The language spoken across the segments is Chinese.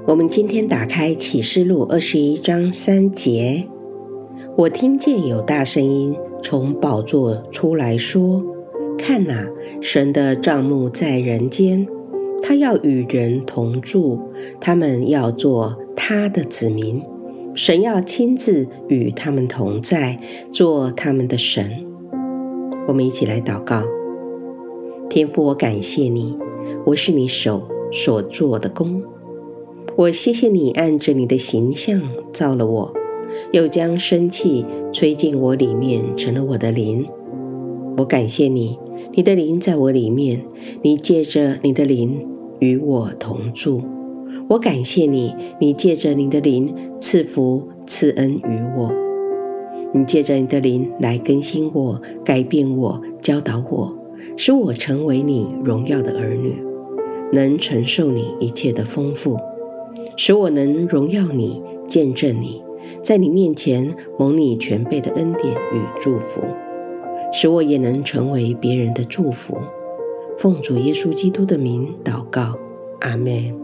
我们今天打开启示录21章3节，我听见有大声音从宝座出来说，看哪，神的帐幕在人间，他要与人同住，他们要做他的子民，神要亲自与他们同在，做他们的神。我们一起来祷告。天父，我感谢你，我是你手所做的工，我谢谢你按着你的形象造了我，又将生气吹进我里面，成了我的灵。我感谢你，你的灵在我里面，你借着你的灵与我同住。我感谢你，你借着你的灵赐福赐恩于我，你借着你的灵来更新我，改变我，教导我，使我成为你荣耀的儿女，能承受你一切的丰富，使我能荣耀你，见证你，在你面前蒙你全备的恩典与祝福，使我也能成为别人的祝福。奉主耶稣基督的名祷告，阿们。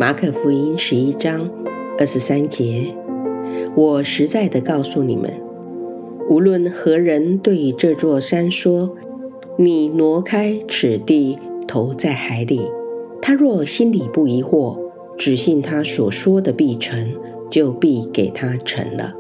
马可福音11章23节，我实在的告诉你们，无论何人对这座山说，你挪开此地，投在海里，他若心里不疑惑，只信他所说的必成，就必给他成了。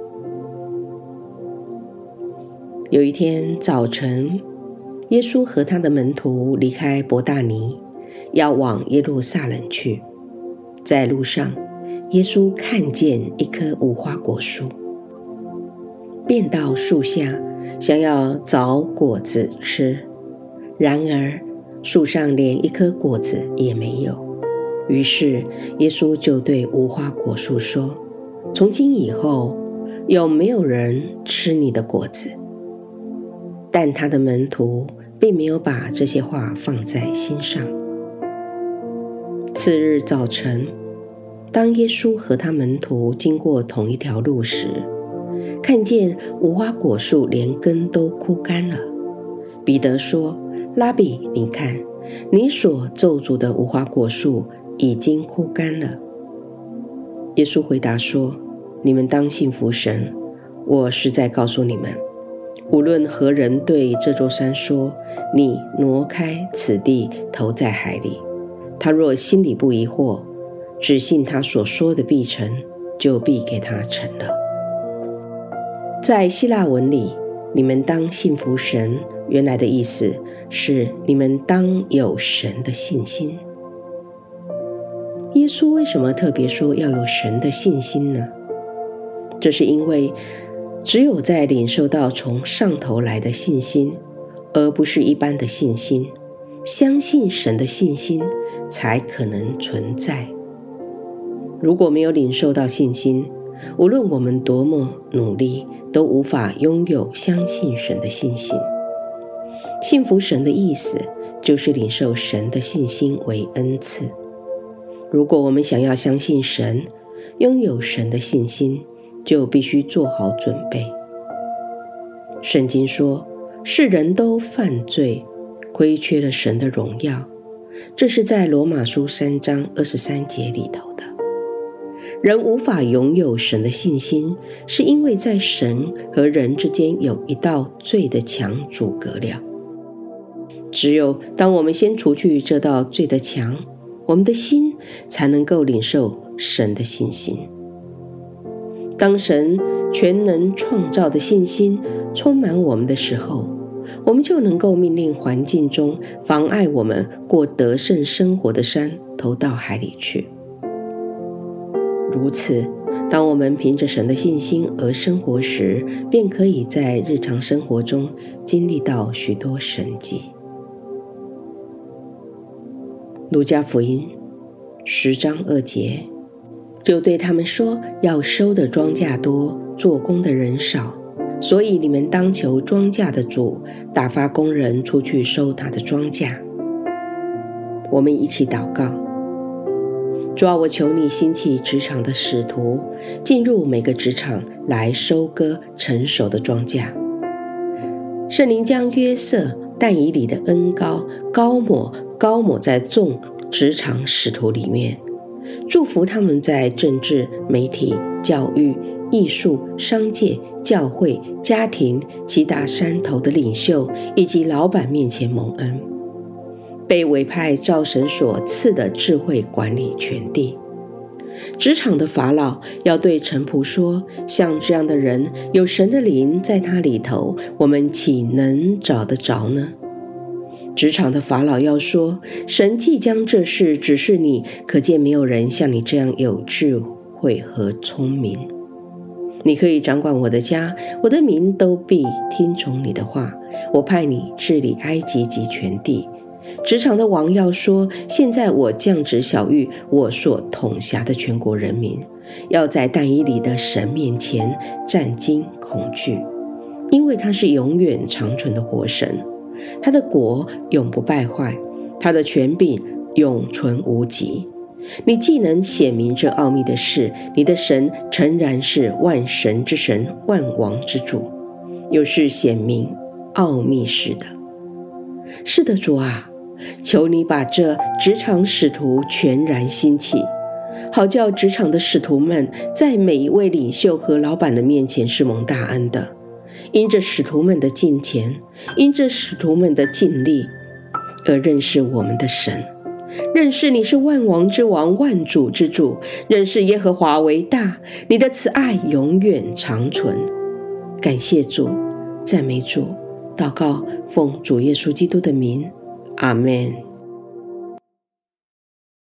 有一天早晨，耶稣和他的门徒离开伯大尼，要往耶路撒冷去。在路上，耶稣看见一棵无花果树，便到树下，想要找果子吃。然而树上连一颗果子也没有。于是耶稣就对无花果树说，从今以后，有没有人吃你的果子？但他的门徒并没有把这些话放在心上。次日早晨，当耶稣和他门徒经过同一条路时，看见无花果树连根都枯干了。彼得说，拉比，你看，你所咒诅的无花果树已经枯干了。耶稣回答说，你们当信服神，我实在告诉你们，无论何人对这座山说，你挪开此地，投在海里，他若心里不疑惑，只信他所说的必成，就必给他成了。在希腊文里，你们当信服神，原来的意思是你们当有神的信心。耶稣为什么特别说要有神的信心呢？这是因为只有在领受到从上头来的信心，而不是一般的信心，相信神的信心才可能存在。如果没有领受到信心，无论我们多么努力，都无法拥有相信神的信心。信服神的意思就是领受神的信心为恩赐。如果我们想要相信神，拥有神的信心，就必须做好准备。圣经说，世人都犯罪，亏缺了神的荣耀，这是在罗马书3章23节里头的。人无法拥有神的信心，是因为在神和人之间有一道罪的墙阻隔了。只有当我们先除去这道罪的墙，我们的心才能够领受神的信心。当神全能创造的信心充满我们的时候，我们就能够命令环境中妨碍我们过得胜生活的山投到海里去。如此，当我们凭着神的信心而生活时，便可以在日常生活中经历到许多神迹。路加福音10章2节，就对他们说，要收的庄稼多，做工的人少，所以你们当求庄稼的主打发工人出去收他的庄稼。我们一起祷告。主啊，我求你兴起职场的使徒，进入每个职场来收割成熟的庄稼。圣灵将约瑟、但以理的恩膏高抹在众职场使徒里面，祝福他们在政治、媒体、教育、艺术、商界、教会、家庭7大山头的领袖以及老板面前蒙恩，被委派照神所赐的智慧管理全地。职场的法老要对臣仆说，像这样的人，有神的灵在他里头，我们岂能找得着呢？职场的法老要说，神既将这事指示你，可见没有人像你这样有智慧和聪明。你可以掌管我的家，我的民都必听从你的话。我派你治理埃及及全地。职场的王要说，现在我降旨晓谕我所统辖的全国人民，要在但以理的神面前战惊恐惧，因为他是永远长存的活神，他的国永不败坏，他的权柄永存无极。你既能显明这奥秘的事，你的神诚然是万神之神，万王之主，又是显明奥秘事的。是的，主啊，求你把这职场使徒全然兴起， 好叫职场的使徒们在每一位领袖和老板的面前是蒙大恩的。因着使徒们的敬虔，因着使徒们的尽力，而认识我们的神，认识你是万王之王，万主之主，认识耶和华为大，你的慈爱永远长存。感谢主，赞美主，祷告奉主耶稣基督的名，阿们。